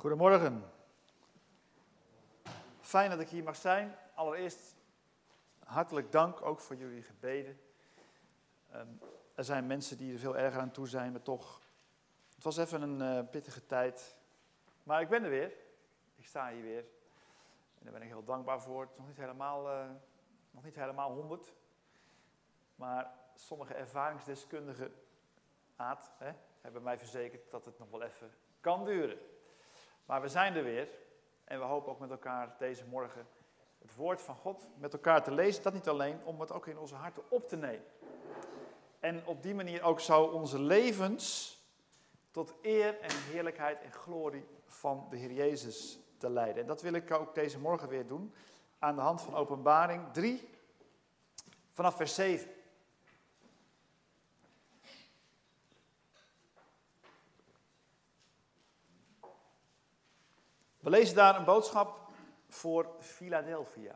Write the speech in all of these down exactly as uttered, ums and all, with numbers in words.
Goedemorgen. Fijn dat ik hier mag zijn. Allereerst hartelijk dank ook voor jullie gebeden. Um, er zijn mensen die er veel erger aan toe zijn, maar toch, het was even een uh, pittige tijd. Maar ik ben er weer. Ik sta hier weer. En daar ben ik heel dankbaar voor. Het is nog niet helemaal, uh, nog niet helemaal honderd. Maar sommige ervaringsdeskundigen, Aad, hè, hebben mij verzekerd dat het nog wel even kan duren. Maar we zijn er weer en we hopen ook met elkaar deze morgen het woord van God met elkaar te lezen. Dat niet alleen, om het ook in onze harten op te nemen. En op die manier ook zo onze levens tot eer en heerlijkheid en glorie van de Heer Jezus te leiden. En dat wil ik ook deze morgen weer doen aan de hand van Openbaring drie vanaf vers zeven. We lezen daar een boodschap voor Philadelphia.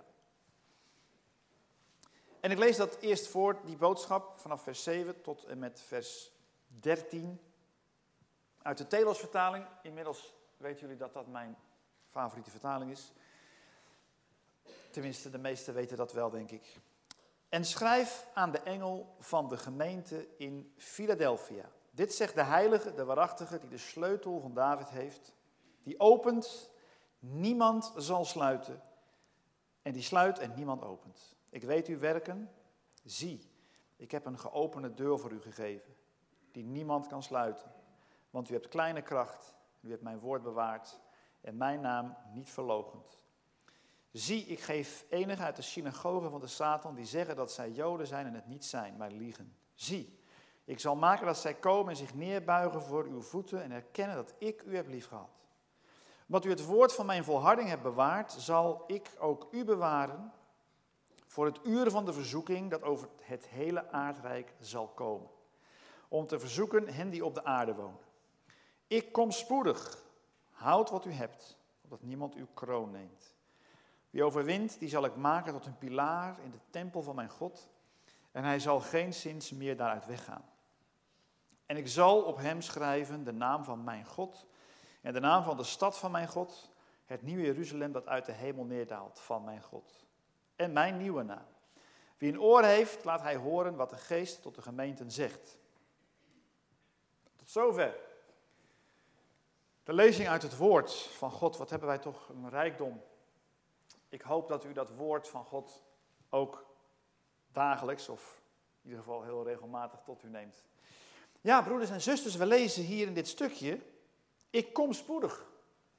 En ik lees dat eerst voor, die boodschap, vanaf vers zeven tot en met vers dertien. Uit de Telos-vertaling. Inmiddels weten jullie dat dat mijn favoriete vertaling is. Tenminste, de meesten weten dat wel, denk ik. En schrijf aan de engel van de gemeente in Philadelphia. Dit zegt de heilige, de waarachtige, die de sleutel van David heeft. Die opent, niemand zal sluiten. En die sluit en niemand opent. Ik weet uw werken. Zie, ik heb een geopende deur voor u gegeven, die niemand kan sluiten. Want u hebt kleine kracht, u hebt mijn woord bewaard en mijn naam niet verloochend. Zie, ik geef enigen uit de synagogen van de Satan die zeggen dat zij Joden zijn en het niet zijn, maar liegen. Zie, ik zal maken dat zij komen en zich neerbuigen voor uw voeten en erkennen dat ik u heb liefgehad. Omdat u het woord van mijn volharding hebt bewaard, zal ik ook u bewaren voor het uur van de verzoeking dat over het hele aardrijk zal komen. Om te verzoeken hen die op de aarde wonen. Ik kom spoedig, houd wat u hebt, opdat niemand uw kroon neemt. Wie overwint, die zal ik maken tot een pilaar in de tempel van mijn God. En hij zal geenszins meer daaruit weggaan. En ik zal op hem schrijven de naam van mijn God en de naam van de stad van mijn God, het nieuwe Jeruzalem dat uit de hemel neerdaalt van mijn God. En mijn nieuwe naam. Wie een oor heeft, laat hij horen wat de geest tot de gemeenten zegt. Tot zover. De lezing uit het woord van God. Wat hebben wij toch een rijkdom. Ik hoop dat u dat woord van God ook dagelijks, of in ieder geval heel regelmatig, tot u neemt. Ja, broeders en zusters, we lezen hier in dit stukje, ik kom spoedig.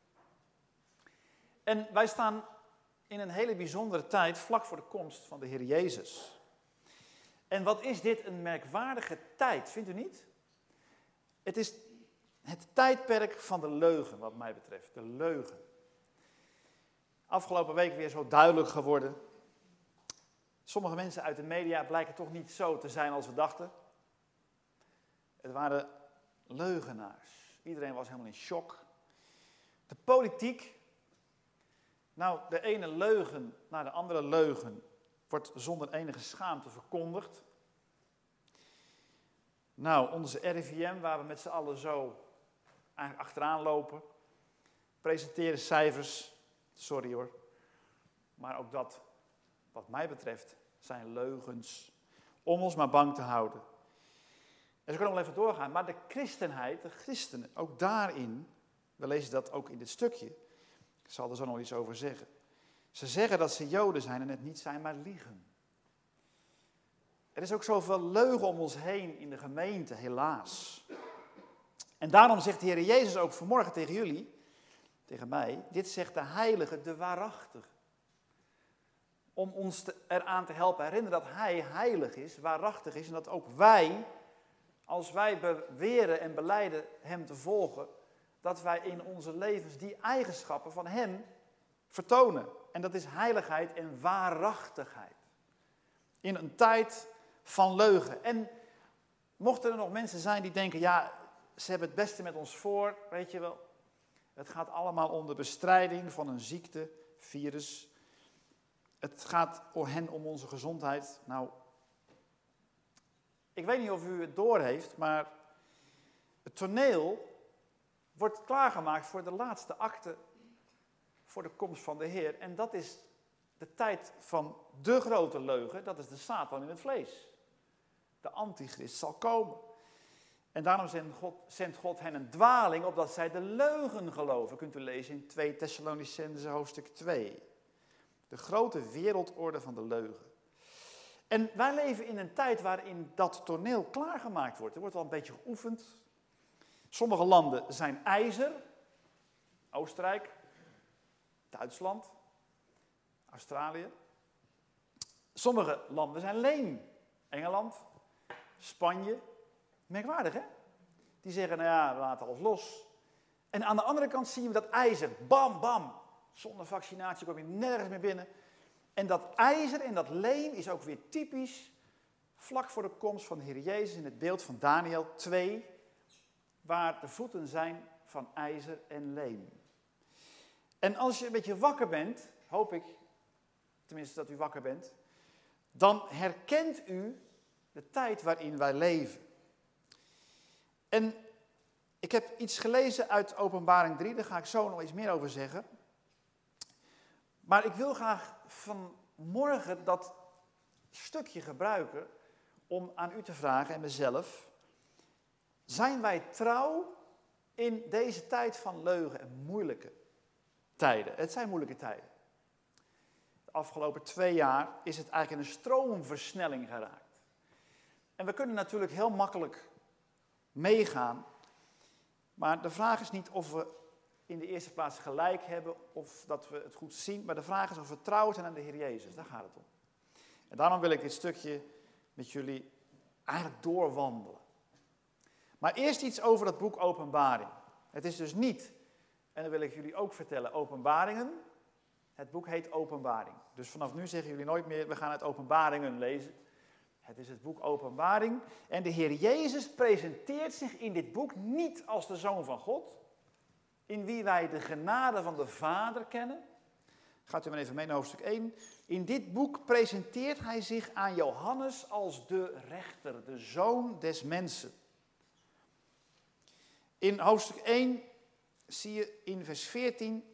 En wij staan in een hele bijzondere tijd, vlak voor de komst van de Heer Jezus. En wat is dit een merkwaardige tijd, vindt u niet? Het is het tijdperk van de leugen, wat mij betreft, de leugen. Afgelopen week weer zo duidelijk geworden. Sommige mensen uit de media blijken toch niet zo te zijn als we dachten. Het waren leugenaars. Iedereen was helemaal in shock. De politiek. Nou, de ene leugen naar de andere leugen wordt zonder enige schaamte verkondigd. Nou, onze R I V M, waar we met z'n allen zo eigenlijk achteraan lopen, presenteren cijfers, sorry hoor, maar ook dat, wat mij betreft, zijn leugens om ons maar bang te houden. En ze kunnen wel even doorgaan, maar de christenheid, de christenen, ook daarin, we lezen dat ook in dit stukje, ik zal er zo nog iets over zeggen. Ze zeggen dat ze Joden zijn en het niet zijn, maar liegen. Er is ook zoveel leugen om ons heen in de gemeente, helaas. En daarom zegt de Heer Jezus ook vanmorgen tegen jullie, tegen mij, dit zegt de heilige, de waarachtige. Om ons te, eraan te helpen herinneren dat hij heilig is, waarachtig is en dat ook wij, als wij beweren en belijden hem te volgen, dat wij in onze levens die eigenschappen van hem vertonen. En dat is heiligheid en waarachtigheid. In een tijd van leugen. En mochten er nog mensen zijn die denken, ja, ze hebben het beste met ons voor, weet je wel. Het gaat allemaal om de bestrijding van een ziekte, virus. Het gaat voor hen om onze gezondheid. Nou, ik weet niet of u het doorheeft, maar het toneel wordt klaargemaakt voor de laatste akte, voor de komst van de Heer. En dat is de tijd van de grote leugen, dat is de Satan in het vlees. De antichrist zal komen. En daarom zendt God, zendt God hen een dwaling, opdat zij de leugen geloven. Kunt u lezen in twee Thessalonicenzen hoofdstuk twee. De grote wereldorde van de leugen. En wij leven in een tijd waarin dat toneel klaargemaakt wordt. Er wordt al een beetje geoefend. Sommige landen zijn ijzer. Oostenrijk, Duitsland, Australië. Sommige landen zijn leem. Engeland, Spanje. Merkwaardig, hè? Die zeggen, nou ja, we laten alles los. En aan de andere kant zien we dat ijzer, bam, bam. Zonder vaccinatie kom je nergens meer binnen. En dat ijzer en dat leem is ook weer typisch vlak voor de komst van de Heer Jezus in het beeld van Daniel twee, waar de voeten zijn van ijzer en leem. En als je een beetje wakker bent, hoop ik, tenminste dat u wakker bent, dan herkent u de tijd waarin wij leven. En ik heb iets gelezen uit Openbaring drie, daar ga ik zo nog iets meer over zeggen. Maar ik wil graag vanmorgen dat stukje gebruiken om aan u te vragen en mezelf. Zijn wij trouw in deze tijd van leugen en moeilijke tijden? Het zijn moeilijke tijden. De afgelopen twee jaar is het eigenlijk in een stroomversnelling geraakt. En we kunnen natuurlijk heel makkelijk meegaan. Maar de vraag is niet of we in de eerste plaats gelijk hebben of dat we het goed zien. Maar de vraag is of we trouw zijn aan de Heer Jezus. Daar gaat het om. En daarom wil ik dit stukje met jullie eigenlijk doorwandelen. Maar eerst iets over dat boek Openbaring. Het is dus niet, en dat wil ik jullie ook vertellen, Openbaringen. Het boek heet Openbaring. Dus vanaf nu zeggen jullie nooit meer, we gaan het Openbaringen lezen. Het is het boek Openbaring. En de Heer Jezus presenteert zich in dit boek niet als de Zoon van God, in wie wij de genade van de Vader kennen. Gaat u maar even mee naar hoofdstuk één. In dit boek presenteert hij zich aan Johannes als de rechter, de Zoon des mensen. In hoofdstuk één zie je in vers veertien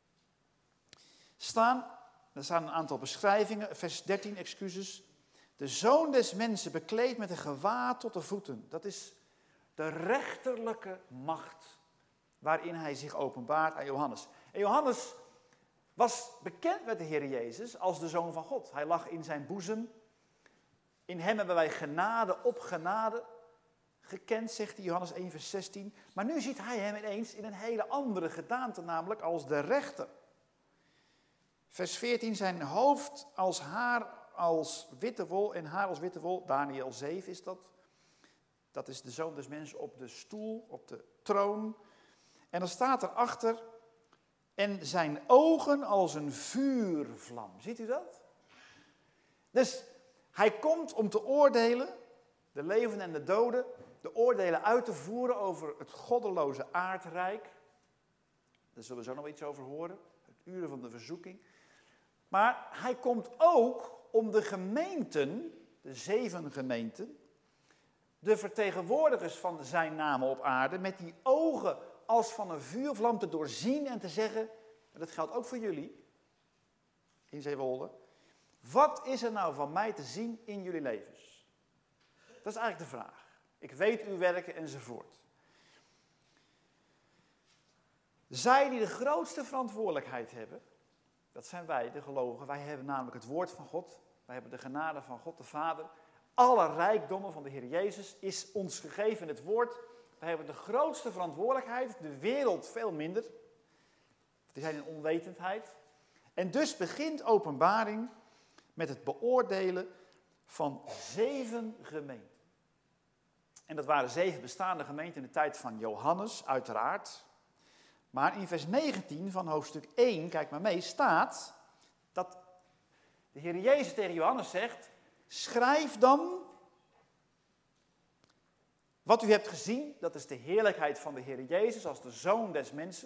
staan, er staan een aantal beschrijvingen, vers dertien, excuses. De Zoon des mensen bekleed met een gewaad tot de voeten. Dat is de rechterlijke macht waarin hij zich openbaart aan Johannes. En Johannes was bekend met de Heer Jezus als de Zoon van God. Hij lag in zijn boezem. In hem hebben wij genade op genade gekend, zegt hij, Johannes één vers zestien. Maar nu ziet hij hem ineens in een hele andere gedaante, namelijk als de rechter. Vers veertien, zijn hoofd als haar als witte wol en haar als witte wol. Daniel zeven is dat. Dat is de Zoon des mensen op de stoel, op de troon. En dan staat erachter, en zijn ogen als een vuurvlam. Ziet u dat? Dus hij komt om te oordelen, de levenden en de doden, de oordelen uit te voeren over het goddeloze aardrijk. Daar zullen we zo nog iets over horen, het uren van de verzoeking. Maar hij komt ook om de gemeenten, de zeven gemeenten, de vertegenwoordigers van zijn naam op aarde, met die ogen als van een vuurvlam te doorzien en te zeggen, en dat geldt ook voor jullie, in Zeewolde, wat is er nou van mij te zien in jullie levens? Dat is eigenlijk de vraag. Ik weet uw werken enzovoort. Zij die de grootste verantwoordelijkheid hebben, dat zijn wij, de gelovigen. Wij hebben namelijk het woord van God. Wij hebben de genade van God de Vader. Alle rijkdommen van de Heer Jezus is ons gegeven in het woord. Wij hebben de grootste verantwoordelijkheid, de wereld veel minder. Die zijn in onwetendheid. En dus begint Openbaring met het beoordelen van zeven gemeenten. En dat waren zeven bestaande gemeenten in de tijd van Johannes, uiteraard. Maar in vers negentien van hoofdstuk één, kijk maar mee, staat dat de Heer Jezus tegen Johannes zegt, schrijf dan wat u hebt gezien, dat is de heerlijkheid van de Heer Jezus als de Zoon des mensen.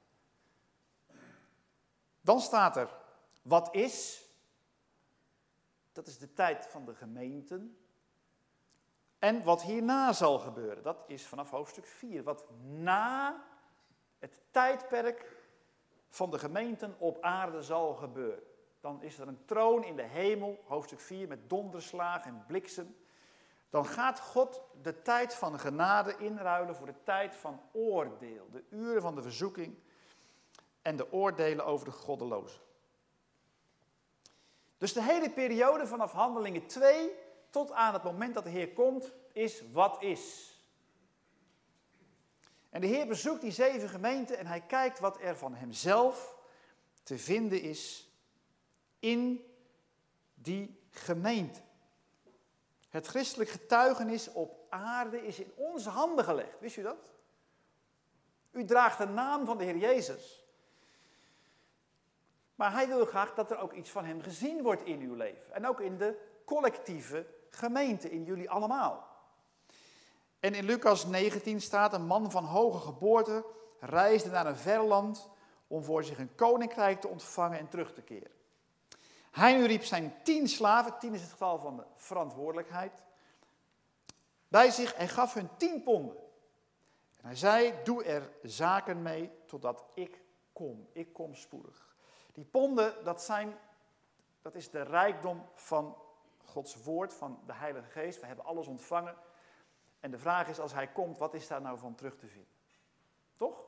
Dan staat er, wat is, dat is de tijd van de gemeenten. En wat hierna zal gebeuren, dat is vanaf hoofdstuk vier, wat na het tijdperk van de gemeenten op aarde zal gebeuren. Dan is er een troon in de hemel, hoofdstuk vier, met donderslagen en bliksem. Dan gaat God de tijd van genade inruilen voor de tijd van oordeel. De uren van de verzoeking en de oordelen over de goddelozen. Dus de hele periode vanaf Handelingen twee tot aan het moment dat de Heer komt, is wat is. En de Heer bezoekt die zeven gemeenten en hij kijkt wat er van hemzelf te vinden is in die gemeente. Het christelijk getuigenis op aarde is in onze handen gelegd. Wist u dat? U draagt de naam van de Heer Jezus. Maar hij wil graag dat er ook iets van hem gezien wordt in uw leven. En ook in de collectieve gemeente, in jullie allemaal. En in Lucas negentien staat: een man van hoge geboorte reisde naar een ver land om voor zich een koninkrijk te ontvangen en terug te keren. Hij nu riep zijn tien slaven, tien is het getal van de verantwoordelijkheid, bij zich en gaf hun tien ponden. En hij zei: doe er zaken mee totdat ik kom. Ik kom spoedig. Die ponden, dat, zijn, dat is de rijkdom van Gods woord, van de Heilige Geest. We hebben alles ontvangen. En de vraag is, als hij komt, wat is daar nou van terug te vinden? Toch?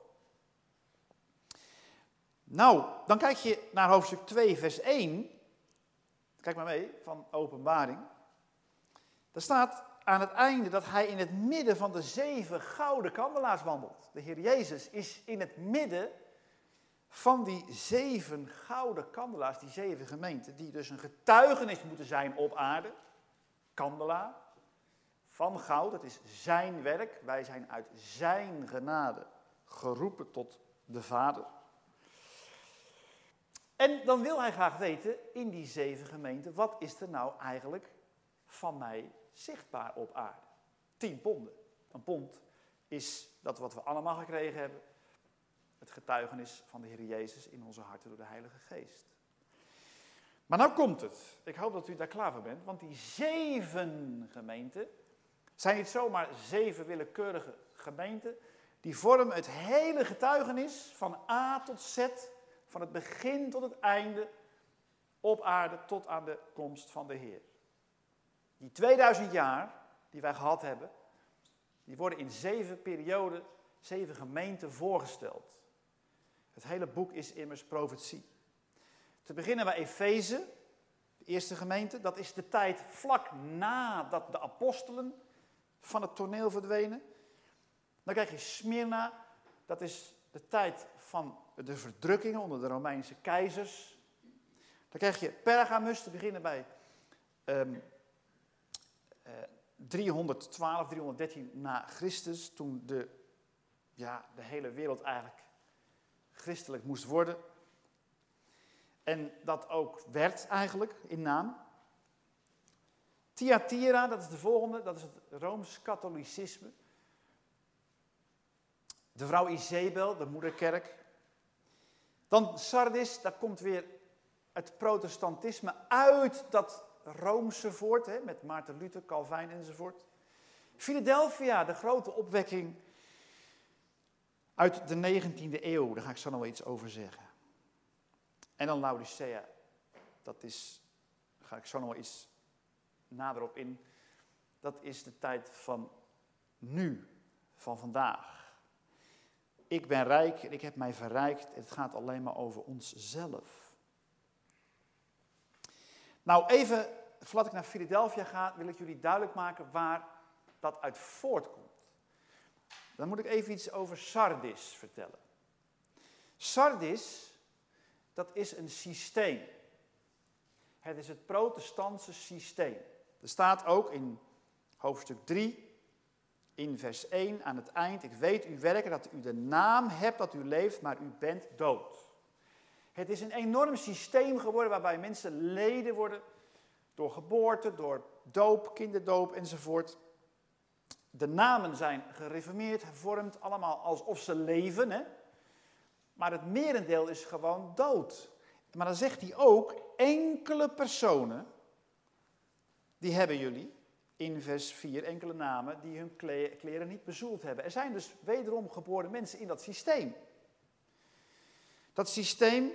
Nou, dan kijk je naar hoofdstuk twee, vers één. Kijk maar mee, van Openbaring. Daar staat aan het einde dat hij in het midden van de zeven gouden kandelaars wandelt. De Heer Jezus is in het midden van die zeven gouden kandelaars, die zeven gemeenten, die dus een getuigenis moeten zijn op aarde. Kandelaar van goud, dat is zijn werk. Wij zijn uit zijn genade geroepen tot de Vader. En dan wil hij graag weten, in die zeven gemeenten, wat is er nou eigenlijk van mij zichtbaar op aarde? Tien ponden. Een pond is dat wat we allemaal gekregen hebben. Het getuigenis van de Heer Jezus in onze harten door de Heilige Geest. Maar nou komt het. Ik hoop dat u daar klaar voor bent. Want die zeven gemeenten zijn niet zomaar zeven willekeurige gemeenten. Die vormen het hele getuigenis van A tot Z. Van het begin tot het einde. Op aarde tot aan de komst van de Heer. Die tweeduizend jaar die wij gehad hebben. Die worden in zeven perioden, zeven gemeenten voorgesteld. Het hele boek is immers profetie. Te beginnen bij Efeze, de eerste gemeente. Dat is de tijd vlak nadat de apostelen van het toneel verdwenen. Dan krijg je Smyrna. Dat is de tijd van de verdrukkingen onder de Romeinse keizers. Dan krijg je Pergamus, te beginnen bij um, uh, driehonderdtwaalf, driehonderddertien na Christus. Toen de, ja, de hele wereld eigenlijk christelijk moest worden. En dat ook werd eigenlijk in naam. Thyatira, dat is de volgende, dat is het Rooms-katholicisme. De vrouw Isabel, de moederkerk. Dan Sardis, daar komt weer het protestantisme uit dat Roomse voort, hè, met Maarten Luther, Calvijn enzovoort. Philadelphia, de grote opwekking uit de negentiende eeuw, daar ga ik zo nog wel iets over zeggen. En dan Laodicea, dat is, daar ga ik zo nog wel iets nader op in. Dat is de tijd van nu, van vandaag. Ik ben rijk en ik heb mij verrijkt. Het gaat alleen maar over onszelf. Nou, even, voordat ik naar Philadelphia ga, wil ik jullie duidelijk maken waar dat uit voortkomt. Dan moet ik even iets over Sardis vertellen. Sardis, dat is een systeem. Het is het protestantse systeem. Er staat ook in hoofdstuk drie, in vers één aan het eind: ik weet uw werken, dat u de naam hebt dat u leeft, maar u bent dood. Het is een enorm systeem geworden waarbij mensen leden worden door geboorte, door doop, kinderdoop enzovoort. De namen zijn gereformeerd, hervormd, allemaal alsof ze leven, hè? Maar het merendeel is gewoon dood. Maar dan zegt hij ook, enkele personen, die hebben jullie, in vers vier, enkele namen, die hun kleren niet bezoeld hebben. Er zijn dus wederom geboren mensen in dat systeem. Dat systeem,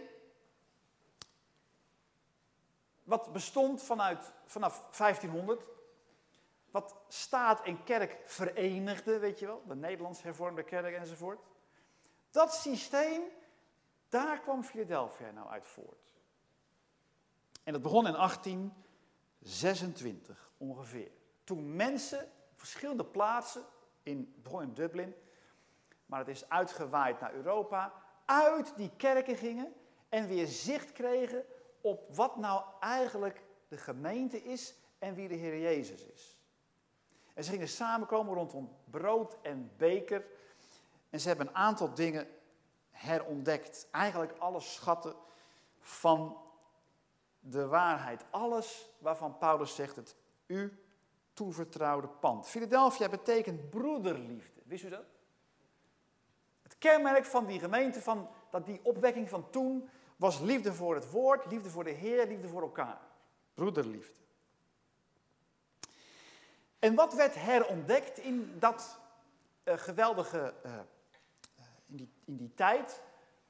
wat bestond vanuit, vanaf vijftienhonderd, wat staat en kerk verenigde, weet je wel, de Nederlands hervormde kerk enzovoort. Dat systeem, daar kwam Philadelphia nou uit voort. En dat begon in achttien zesentwintig ongeveer. Toen mensen op verschillende plaatsen, in, het begon in Dublin, maar het is uitgewaaid naar Europa, uit die kerken gingen en weer zicht kregen op wat nou eigenlijk de gemeente is en wie de Heer Jezus is. En ze gingen samenkomen rondom brood en beker en ze hebben een aantal dingen herontdekt. Eigenlijk alle schatten van de waarheid. Alles waarvan Paulus zegt, het u toevertrouwde pand. Philadelphia betekent broederliefde. Wist u dat? Het kenmerk van die gemeente, van dat die opwekking van toen, was liefde voor het woord, liefde voor de Heer, liefde voor elkaar. Broederliefde. En wat werd herontdekt in dat uh, geweldige, uh, in, die, in die tijd?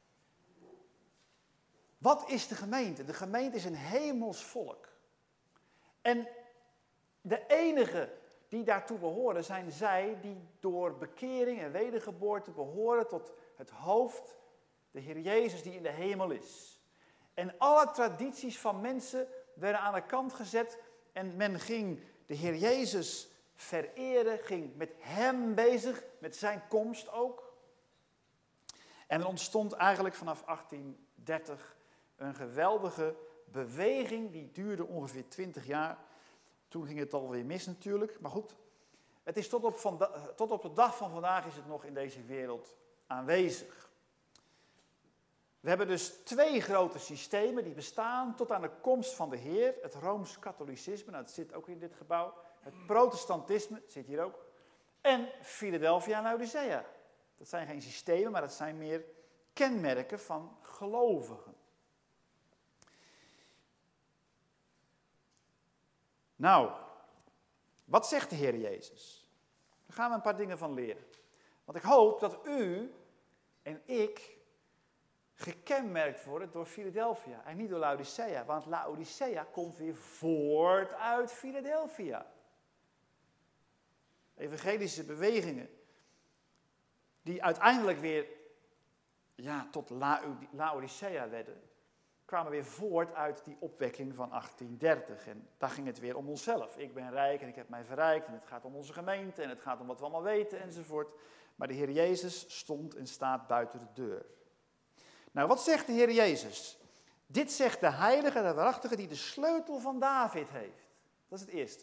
Wat is de gemeente? De gemeente is een hemels volk. En de enige die daartoe behoren zijn zij die door bekering en wedergeboorte behoren tot het hoofd, de Heer Jezus die in de hemel is. En alle tradities van mensen werden aan de kant gezet en men ging de Heer Jezus vereren, ging met hem bezig, met zijn komst ook. En er ontstond eigenlijk vanaf achttien dertig een geweldige beweging, die duurde ongeveer twintig jaar. Toen ging het alweer mis natuurlijk, maar goed. Het is tot op, vanda- tot op de dag van vandaag is het nog in deze wereld aanwezig. We hebben dus twee grote systemen die bestaan tot aan de komst van de Heer. Het Rooms-Katholicisme, nou, dat zit ook in dit gebouw. Het protestantisme, zit hier ook. En Philadelphia en Laodicea. Dat zijn geen systemen, maar dat zijn meer kenmerken van gelovigen. Nou, wat zegt de Heer Jezus? Daar gaan we een paar dingen van leren. Want ik hoop dat u en ik gekenmerkt worden door Philadelphia en niet door Laodicea. Want Laodicea komt weer voort uit Philadelphia. Evangelische bewegingen die uiteindelijk weer ja, tot Laodicea werden, kwamen weer voort uit die opwekking van achttien dertig. En daar ging het weer om onszelf. Ik ben rijk en ik heb mij verrijkt en het gaat om onze gemeente en het gaat om wat we allemaal weten enzovoort. Maar de Heer Jezus stond en staat buiten de deur. Nou, wat zegt de Heer Jezus? Dit zegt de heilige, de waarachtige, die de sleutel van David heeft. Dat is het eerste.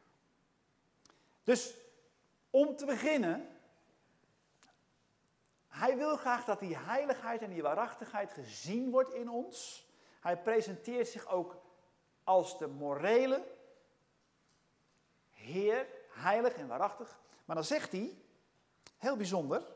Dus, om te beginnen, hij wil graag dat die heiligheid en die waarachtigheid gezien wordt in ons. Hij presenteert zich ook als de morele Heer, heilig en waarachtig. Maar dan zegt hij, heel bijzonder,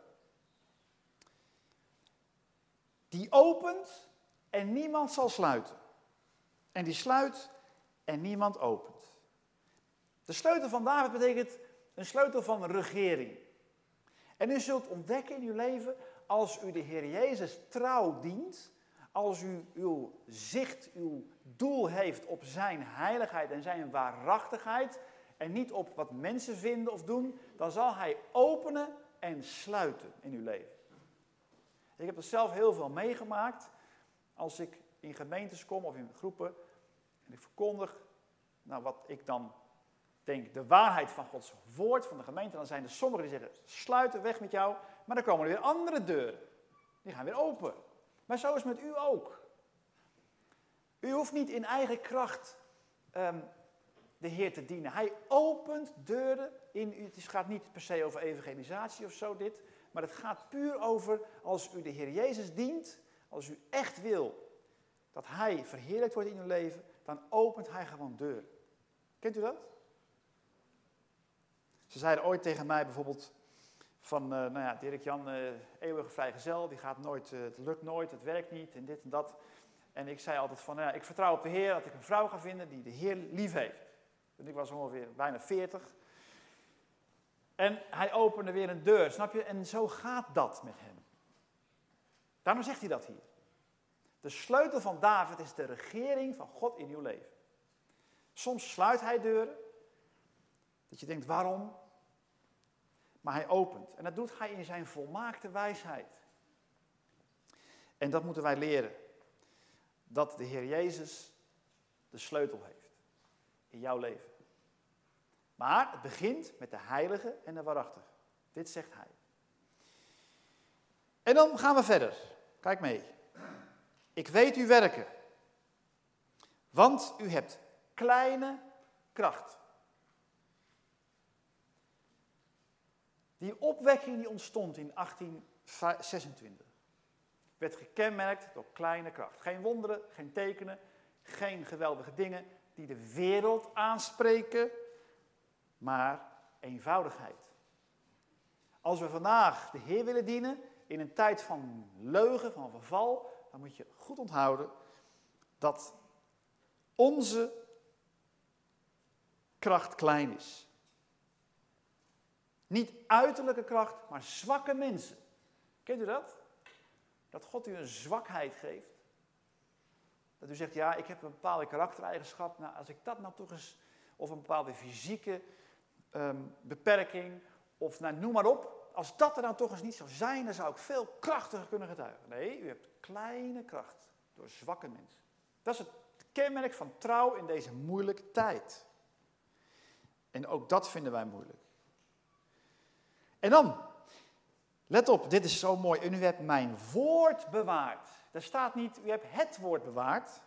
die opent en niemand zal sluiten. En die sluit en niemand opent. De sleutel van David betekent een sleutel van regering. En u zult ontdekken in uw leven, als u de Heer Jezus trouw dient, als u uw zicht, uw doel heeft op zijn heiligheid en zijn waarachtigheid, en niet op wat mensen vinden of doen, dan zal hij openen en sluiten in uw leven. Ik heb er zelf heel veel meegemaakt, als ik in gemeentes kom of in groepen, en ik verkondig, nou wat ik dan denk, de waarheid van Gods woord, van de gemeente, dan zijn er sommigen die zeggen, sluiten weg met jou, maar dan komen er weer andere deuren. Die gaan weer open. Maar zo is het met u ook. U hoeft niet in eigen kracht um, de Heer te dienen. Hij opent deuren in u. Het gaat niet per se over evangelisatie of zo dit, maar het gaat puur over als u de Heer Jezus dient, als u echt wil dat Hij verheerlijkt wordt in uw leven, dan opent Hij gewoon deuren. Kent u dat? Ze zeiden ooit tegen mij bijvoorbeeld van, uh, nou ja, Dirk-Jan, uh, eeuwige vrijgezel, die gaat nooit, uh, het lukt nooit, het werkt niet en dit en dat. En ik zei altijd van, nou ja, ik vertrouw op de Heer dat ik een vrouw ga vinden die de Heer lief heeft. En ik was ongeveer bijna veertig. En hij opende weer een deur, snap je? En zo gaat dat met hem. Daarom zegt hij dat hier. De sleutel van David is de regering van God in uw leven. Soms sluit hij deuren, dat je denkt waarom? Maar hij opent. En dat doet hij in zijn volmaakte wijsheid. En dat moeten wij leren. Dat de Heer Jezus de sleutel heeft in jouw leven. Maar het begint met de heilige en de waarachtige. Dit zegt hij. En dan gaan we verder. Kijk mee. Ik weet uw werken. Want u hebt kleine kracht. Die opwekking die ontstond in achttien zesentwintig. Werd gekenmerkt door kleine kracht. Geen wonderen, geen tekenen, geen geweldige dingen die de wereld aanspreken, maar eenvoudigheid. Als we vandaag de Heer willen dienen, in een tijd van leugen, van verval, dan moet je goed onthouden dat onze kracht klein is. Niet uiterlijke kracht, maar zwakke mensen. Kent u dat? Dat God u een zwakheid geeft. Dat u zegt, ja, ik heb een bepaalde karaktereigenschap. Nou, als ik dat nou toch eens, of een bepaalde fysieke um, beperking, of nou, noem maar op. Als dat er dan toch eens niet zou zijn, dan zou ik veel krachtiger kunnen getuigen. Nee, u hebt kleine kracht door zwakke mensen. Dat is het kenmerk van trouw in deze moeilijke tijd. En ook dat vinden wij moeilijk. En dan, let op, dit is zo mooi. En u hebt mijn woord bewaard. Er staat niet, u hebt het woord bewaard.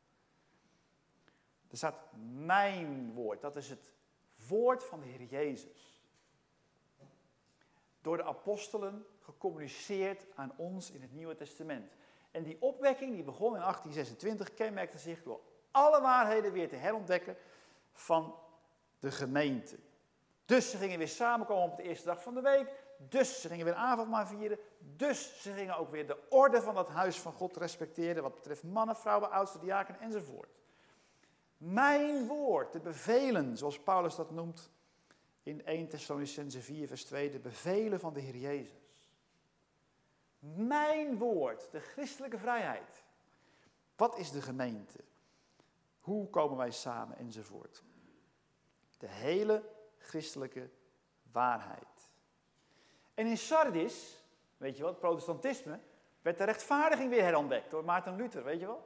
Er staat mijn woord. Dat is het woord van de Heer Jezus. Door de apostelen gecommuniceerd aan ons in het Nieuwe Testament. En die opwekking die begon in achttien zesentwintig kenmerkte zich door alle waarheden weer te herontdekken van de gemeente. Dus ze gingen weer samenkomen op de eerste dag van de week. Dus ze gingen weer avondmaal vieren. Dus ze gingen ook weer de orde van dat huis van God respecteren. Wat betreft mannen, vrouwen, oudste, diaken enzovoort. Mijn woord, de bevelen, zoals Paulus dat noemt in eerste Thessalonicenzen vier vers twee. De bevelen van de Heer Jezus. Mijn woord, de christelijke vrijheid. Wat is de gemeente? Hoe komen wij samen enzovoort. De hele christelijke waarheid. En in Sardis, weet je wel, het protestantisme, werd de rechtvaardiging weer herontdekt door Maarten Luther, weet je wel.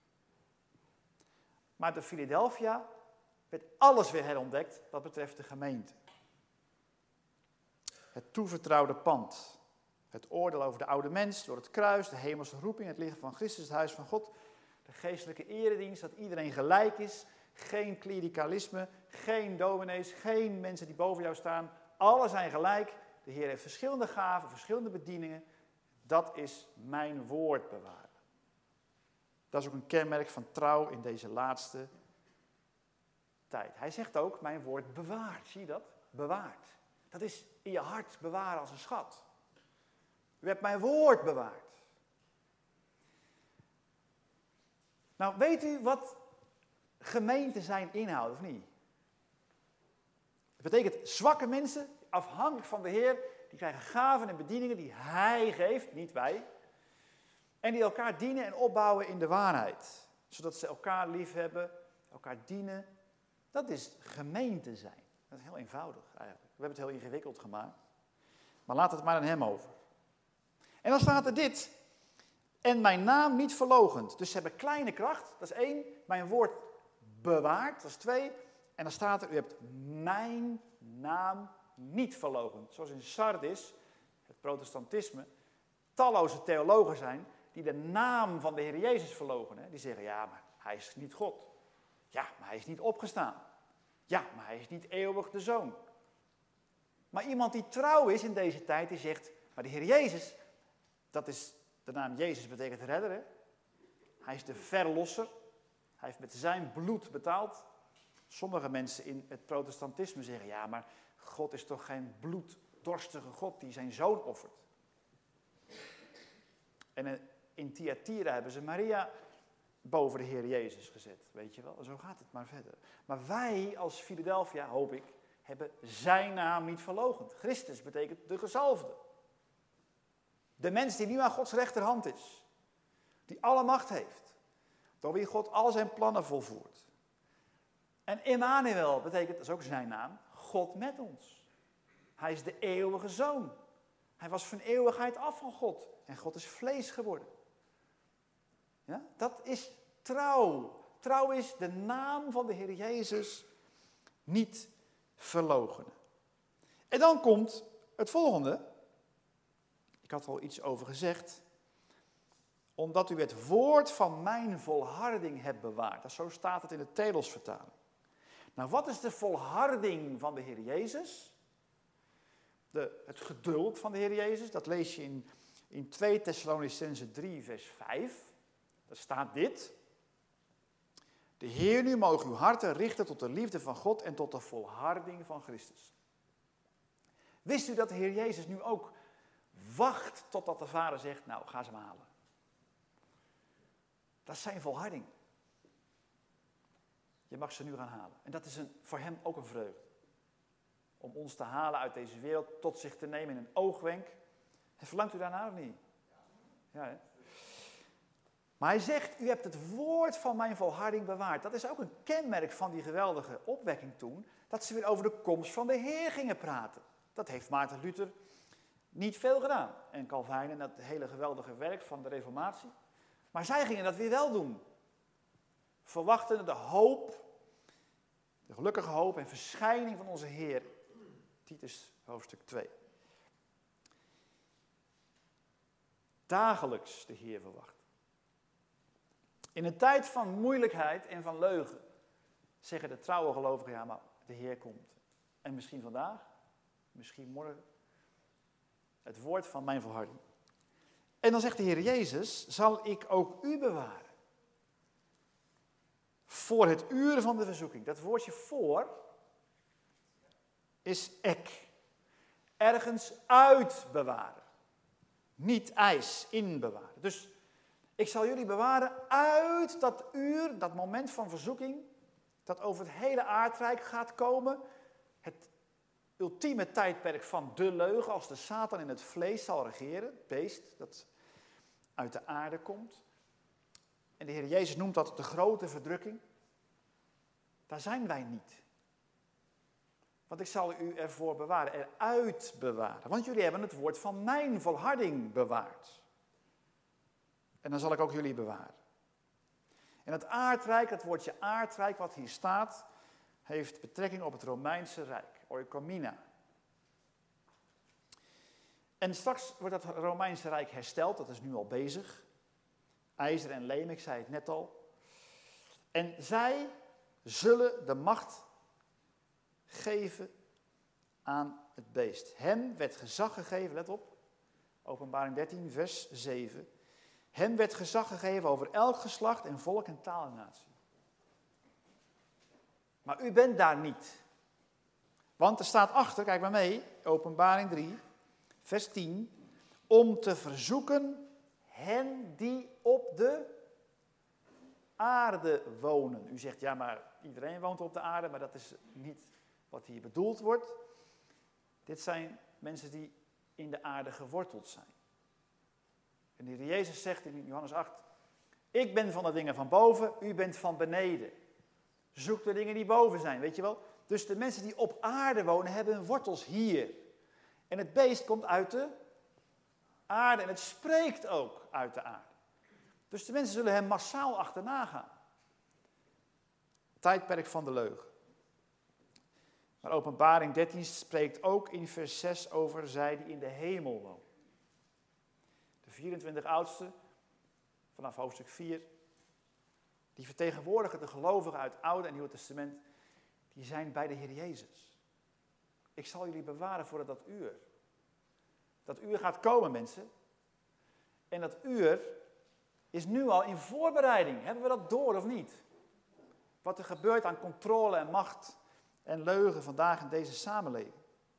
Maar door Philadelphia werd alles weer herontdekt wat betreft de gemeente. Het toevertrouwde pand, het oordeel over de oude mens door het kruis, de hemelse roeping, het lichaam van Christus, het huis van God, de geestelijke eredienst, dat iedereen gelijk is, geen klerikalisme, geen dominees, geen mensen die boven jou staan, alle zijn gelijk. De Heer heeft verschillende gaven, verschillende bedieningen. Dat is mijn woord bewaren. Dat is ook een kenmerk van trouw in deze laatste tijd. Hij zegt ook, mijn woord bewaart. Zie je dat? Bewaart. Dat is in je hart bewaren als een schat. U hebt mijn woord bewaard. Nou, weet u wat gemeente zijn inhoud, of niet? Dat betekent zwakke mensen, afhankelijk van de Heer, die krijgen gaven en bedieningen die Hij geeft, niet wij. En die elkaar dienen en opbouwen in de waarheid. Zodat ze elkaar lief hebben, elkaar dienen. Dat is gemeente zijn. Dat is heel eenvoudig eigenlijk. We hebben het heel ingewikkeld gemaakt. Maar laat het maar aan Hem over. En dan staat er dit. En mijn naam niet verloochend. Dus ze hebben kleine kracht, dat is één. Mijn woord bewaard, dat is twee. En dan staat er, u hebt mijn naam niet verloochend. Zoals in Sardis, het protestantisme, talloze theologen zijn die de naam van de Heer Jezus verloochenen. Die zeggen, ja, maar Hij is niet God. Ja, maar Hij is niet opgestaan. Ja, maar Hij is niet eeuwig de Zoon. Maar iemand die trouw is in deze tijd, die zegt, maar de Heer Jezus, dat is, de naam Jezus betekent redder, hè? Hij is de verlosser. Hij heeft met zijn bloed betaald. Sommige mensen in het protestantisme zeggen, ja, maar God is toch geen bloeddorstige God die zijn zoon offert. En in Thyatira hebben ze Maria boven de Heer Jezus gezet, weet je wel. En zo gaat het maar verder. Maar wij als Philadelphia, hoop ik, hebben zijn naam niet verloochend. Christus betekent de gezalfde. De mens die nu aan Gods rechterhand is. Die alle macht heeft. Door wie God al zijn plannen volvoert. En Immanuel betekent, dat is ook zijn naam, God met ons. Hij is de eeuwige zoon. Hij was van eeuwigheid af van God. En God is vlees geworden. Ja, dat is trouw. Trouw is de naam van de Heer Jezus niet verloochenen. En dan komt het volgende. Ik had er al iets over gezegd. Omdat u het woord van mijn volharding hebt bewaard. Dat zo staat het in de Telos-vertaling. Nou, wat is de volharding van de Heer Jezus? De, het geduld van de Heer Jezus, dat lees je in, in twee Thessalonicenzen drie, vers vijf. Daar staat dit. De Heer nu mogen uw harten richten tot de liefde van God en tot de volharding van Christus. Wist u dat de Heer Jezus nu ook wacht totdat de Vader zegt, nou ga ze maar halen. Dat is zijn volharding. Je mag ze nu gaan halen. En dat is een, voor hem ook een vreugde. Om ons te halen uit deze wereld, tot zich te nemen in een oogwenk. En verlangt u daarna of niet? Ja, hè? Maar hij zegt, u hebt het woord van mijn volharding bewaard. Dat is ook een kenmerk van die geweldige opwekking toen. Dat ze weer over de komst van de Heer gingen praten. Dat heeft Maarten Luther niet veel gedaan. En Calvijn en dat hele geweldige werk van de Reformatie. Maar zij gingen dat weer wel doen. Verwachten de hoop, de gelukkige hoop en verschijning van onze Heer. Titus hoofdstuk twee. Dagelijks de Heer verwacht. In een tijd van moeilijkheid en van leugen zeggen de trouwe gelovigen, ja maar de Heer komt. En misschien vandaag, misschien morgen. Het woord van mijn volharding. En dan zegt de Heer Jezus, zal ik ook u bewaren. Voor het uur van de verzoeking. Dat woordje voor is ek. Ergens uit bewaren. Niet ijs, in bewaren. Dus ik zal jullie bewaren uit dat uur, dat moment van verzoeking, dat over het hele aardrijk gaat komen. Het ultieme tijdperk van de leugen, als de Satan in het vlees zal regeren, het beest dat uit de aarde komt. En de Heer Jezus noemt dat de grote verdrukking. Daar zijn wij niet. Want ik zal u ervoor bewaren, eruit bewaren. Want jullie hebben het woord van mijn volharding bewaard. En dan zal ik ook jullie bewaren. En het aardrijk, het woordje aardrijk wat hier staat, heeft betrekking op het Romeinse Rijk, oikomina. En straks wordt dat Romeinse Rijk hersteld, dat is nu al bezig. IJzer en leem, ik zei het net al. En zij zullen de macht geven aan het beest. Hem werd gezag gegeven, let op, Openbaring dertien, vers zeven. Hem werd gezag gegeven over elk geslacht en volk en taal en natie. Maar u bent daar niet. Want er staat achter, kijk maar mee, Openbaring drie, vers tien. Om te verzoeken hen die op de aarde wonen. U zegt, ja maar iedereen woont op de aarde, maar dat is niet wat hier bedoeld wordt. Dit zijn mensen die in de aarde geworteld zijn. En de Heer Jezus zegt in Johannes acht, ik ben van de dingen van boven, u bent van beneden. Zoek de dingen die boven zijn, weet je wel. Dus de mensen die op aarde wonen, hebben hun wortels hier. En het beest komt uit de aarde en het spreekt ook uit de aarde. Dus de mensen zullen hem massaal achterna gaan. Tijdperk van de leugen. Maar Openbaring dertien spreekt ook in vers zes over zij die in de hemel wonen. De vierentwintig oudsten, vanaf hoofdstuk vier, die vertegenwoordigen de gelovigen uit het Oude en Nieuwe Testament, die zijn bij de Heer Jezus. Ik zal jullie bewaren voor dat uur. Dat uur gaat komen, mensen. En dat uur is nu al in voorbereiding. Hebben we dat door of niet? Wat er gebeurt aan controle en macht en leugen vandaag in deze samenleving.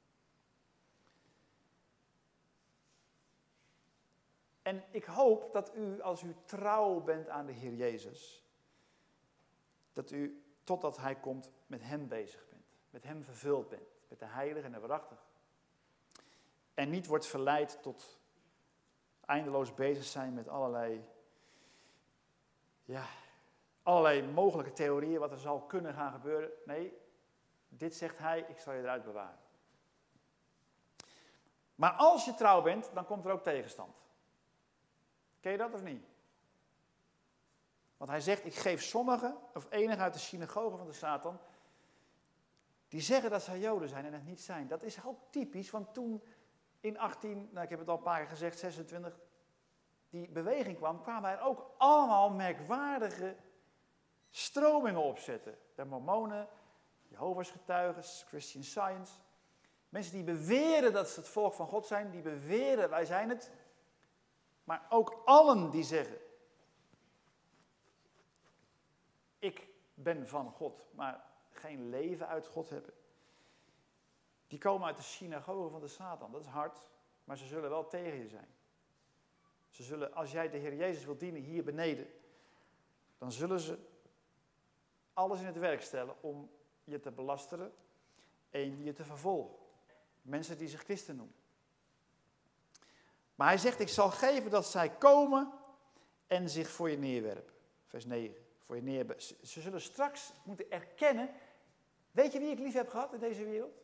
En ik hoop dat u, als u trouw bent aan de Heer Jezus, dat u, totdat Hij komt, met Hem bezig bent. Met Hem vervuld bent. Met de heilige en de waarachtige. En niet wordt verleid tot eindeloos bezig zijn met allerlei ja, allerlei mogelijke theorieën wat er zal kunnen gaan gebeuren. Nee, dit zegt hij, ik zal je eruit bewaren. Maar als je trouw bent, dan komt er ook tegenstand. Ken je dat of niet? Want hij zegt, ik geef sommigen, of enigen uit de synagoge van de Satan, die zeggen dat zij Joden zijn en het niet zijn. Dat is ook typisch, want toen in achttien, nou ik heb het al een paar keer gezegd, zesentwintig, die beweging kwam, kwamen er ook allemaal merkwaardige stromingen opzetten. De Mormonen, Jehovah's getuigen, Christian Science. Mensen die beweren dat ze het volk van God zijn, die beweren wij zijn het. Maar ook allen die zeggen, ik ben van God, maar geen leven uit God hebben. Die komen uit de synagoge van de Satan. Dat is hard, maar ze zullen wel tegen je zijn. Ze zullen, als jij de Heer Jezus wilt dienen hier beneden, dan zullen ze alles in het werk stellen om je te belasteren en je te vervolgen. Mensen die zich christen noemen. Maar hij zegt, ik zal geven dat zij komen en zich voor je neerwerpen. Vers negen. Voor je neerwerpen. Ze zullen straks moeten erkennen, weet je wie ik lief heb gehad in deze wereld?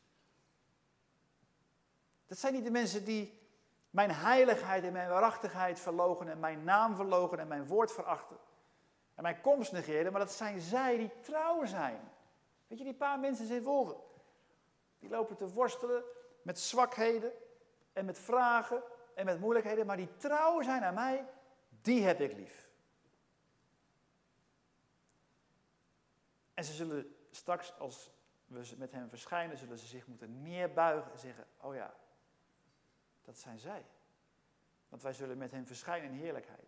Dat zijn niet de mensen die mijn heiligheid en mijn waarachtigheid verloochenen en mijn naam verloochenen en mijn woord verachten. En mijn komst negeren, maar dat zijn zij die trouw zijn. Weet je, die paar mensen zijn volgen. Die lopen te worstelen met zwakheden en met vragen en met moeilijkheden, maar die trouw zijn aan mij, die heb ik lief. En ze zullen straks, als we met hen verschijnen, zullen ze zich moeten neerbuigen en zeggen, oh ja, dat zijn zij. Want wij zullen met hen verschijnen in heerlijkheid.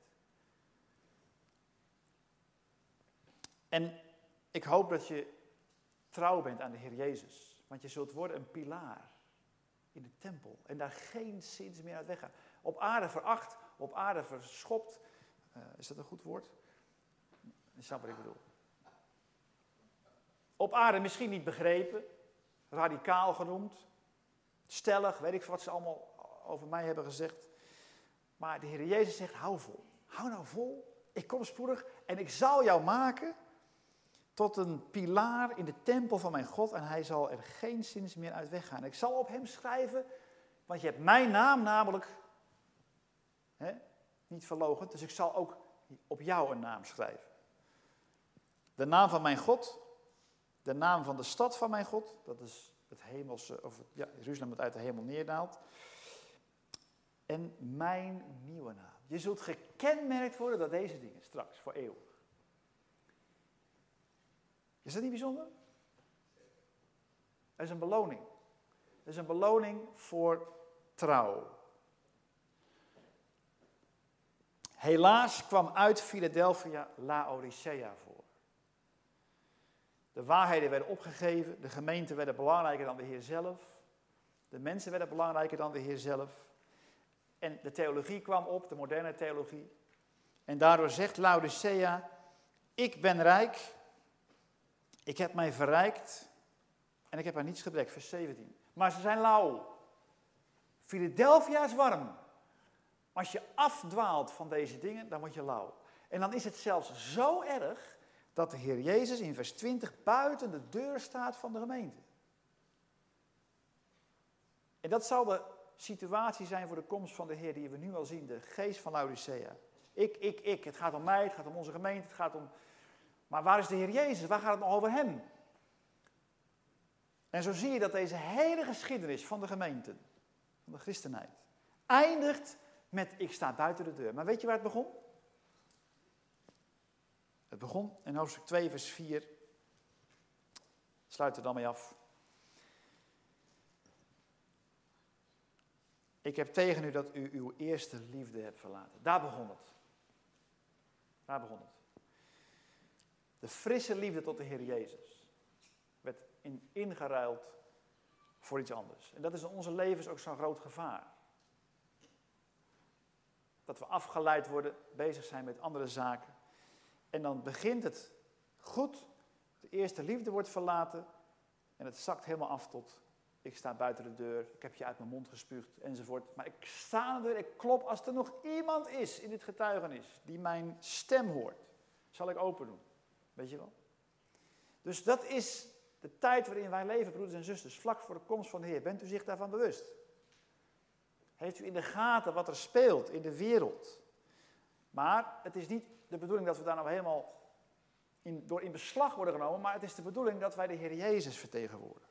En ik hoop dat je trouw bent aan de Heer Jezus. Want je zult worden een pilaar in de tempel. En daar geen zins meer uit weggaan. Op aarde veracht, op aarde verschopt. Uh, is dat een goed woord? Je snapt wat ik bedoel. Op aarde misschien niet begrepen. Radicaal genoemd. Stellig, weet ik wat ze allemaal over mij hebben gezegd. Maar de Heer Jezus zegt, hou vol. Hou nou vol. Ik kom spoedig en ik zal jou maken tot een pilaar in de tempel van mijn God. En hij zal er geen zins meer uit weggaan. Ik zal op hem schrijven, want je hebt mijn naam namelijk hè, niet verloochend. Dus ik zal ook op jou een naam schrijven. De naam van mijn God. De naam van de stad van mijn God. Dat is het hemelse, of ja, Jeruzalem dat uit de hemel neerdaalt. En mijn nieuwe naam. Je zult gekenmerkt worden door deze dingen straks, voor eeuwig. Is dat niet bijzonder? Dat is een beloning. Dat is een beloning voor trouw. Helaas kwam uit Philadelphia Laodicea voor. De waarheden werden opgegeven, de gemeenten werden belangrijker dan de Heer zelf. De mensen werden belangrijker dan de Heer zelf. En de theologie kwam op, de moderne theologie. En daardoor zegt Laodicea, ik ben rijk, ik heb mij verrijkt en ik heb aan niets gebrek, vers zeventien. Maar ze zijn lauw. Philadelphia is warm. Als je afdwaalt van deze dingen, dan word je lauw. En dan is het zelfs zo erg dat de Heer Jezus in vers twintig buiten de deur staat van de gemeente. En dat zal de situatie zijn voor de komst van de Heer die we nu al zien, de geest van Laodicea. Ik, ik, ik, het gaat om mij, het gaat om onze gemeente, het gaat om... Maar waar is de Heer Jezus? Waar gaat het nog over hem? En zo zie je dat deze hele geschiedenis van de gemeente, van de christenheid, eindigt met ik sta buiten de deur. Maar weet je waar het begon? Het begon in hoofdstuk twee, vers vier. Sluit er dan mee af. Ik heb tegen u dat u uw eerste liefde hebt verlaten. Daar begon het. Daar begon het. De frisse liefde tot de Heer Jezus werd in, ingeruild voor iets anders. En dat is in onze levens ook zo'n groot gevaar. Dat we afgeleid worden, bezig zijn met andere zaken. En dan begint het goed, de eerste liefde wordt verlaten en het zakt helemaal af tot ik sta buiten de deur, ik heb je uit mijn mond gespuugd enzovoort. Maar ik sta aan de deur, ik klop als er nog iemand is in dit getuigenis die mijn stem hoort. zal ik open doen. Weet je wel? Dus dat is de tijd waarin wij leven, broeders en zusters, vlak voor de komst van de Heer. Bent u zich daarvan bewust? Heeft u in de gaten wat er speelt in de wereld? Maar het is niet de bedoeling dat we daar nou helemaal in, door in beslag worden genomen, maar het is de bedoeling dat wij de Heer Jezus vertegenwoordigen.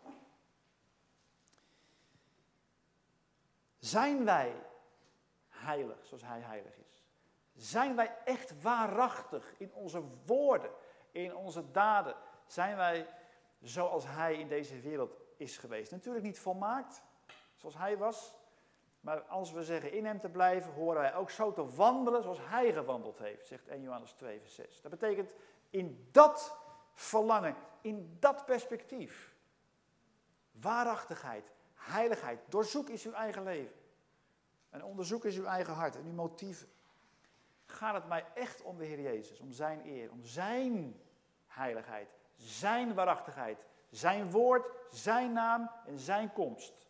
Zijn wij heilig zoals Hij heilig is? Zijn wij echt waarachtig in onze woorden, in onze daden? Zijn wij zoals Hij in deze wereld is geweest? Natuurlijk niet volmaakt, zoals Hij was. Maar als we zeggen in Hem te blijven, horen wij ook zo te wandelen zoals Hij gewandeld heeft, zegt Eerste Johannes twee vers zes. Dat betekent in dat verlangen, in dat perspectief. Waarachtigheid, heiligheid. Doorzoek eens uw eigen leven. En onderzoek eens uw eigen hart en uw motieven. Gaat het mij echt om de Heer Jezus, om zijn eer, om zijn heiligheid, zijn waarachtigheid, zijn woord, zijn naam en zijn komst?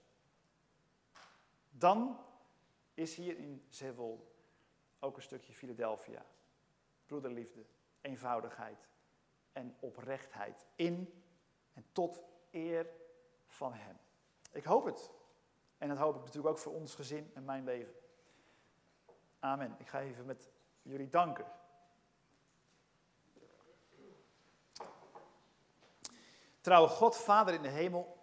Dan is hier in Zeewolde ook een stukje Philadelphia. Broederliefde, eenvoudigheid en oprechtheid in en tot eer van Hem. Ik hoop het. En dat hoop ik natuurlijk ook voor ons gezin en mijn leven. Amen. Ik ga even met jullie danken. Trouwe God, Vader in de hemel.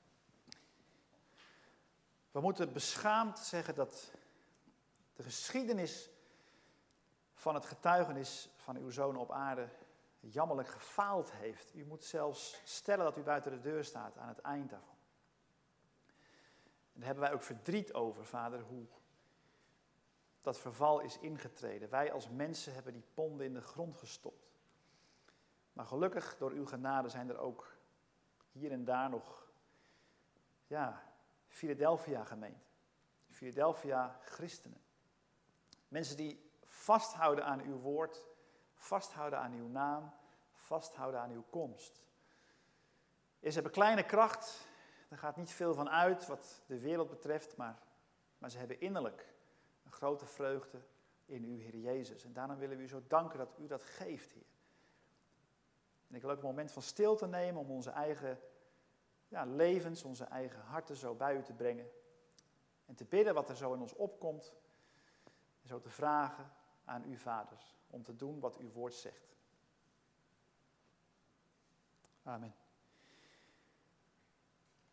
We moeten beschaamd zeggen dat de geschiedenis van het getuigenis van uw Zoon op aarde jammerlijk gefaald heeft. U moet zelfs stellen dat u buiten de deur staat aan het eind daarvan. En daar hebben wij ook verdriet over, Vader, hoe dat verval is ingetreden. Wij als mensen hebben die ponden in de grond gestopt. Maar gelukkig, door uw genade zijn er ook hier en daar nog, ja, Philadelphia gemeente. Philadelphia christenen. Mensen die vasthouden aan uw woord, vasthouden aan uw naam, vasthouden aan uw komst. Ze hebben kleine kracht, er gaat niet veel van uit wat de wereld betreft, maar, maar ze hebben innerlijk een grote vreugde in uw Heer Jezus. En daarom willen we u zo danken dat u dat geeft, Heer. En ik wil ook een moment van stilte nemen om onze eigen ja, levens, onze eigen harten zo bij u te brengen. En te bidden wat er zo in ons opkomt. En zo te vragen aan u, vaders, om te doen wat uw woord zegt. Amen.